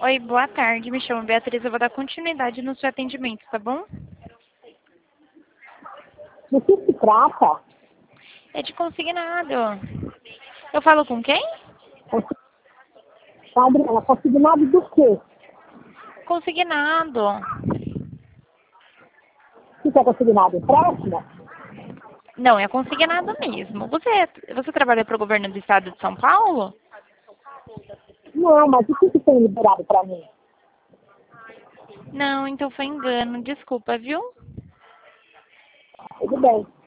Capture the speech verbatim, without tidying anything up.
Oi, boa tarde. Me chamo Beatriz. Eu vou dar continuidade no seu atendimento, tá bom? Do que se trata? É de consignado. Eu falo com quem? Adriana, consignado do quê? Consignado. O que é consignado? Empréstimo? Não, é consignado mesmo. Você, você trabalha para o governo do estado de São Paulo? Não, mas o que que tem liberado para mim? Não, então foi engano. Desculpa, viu? Tudo bem.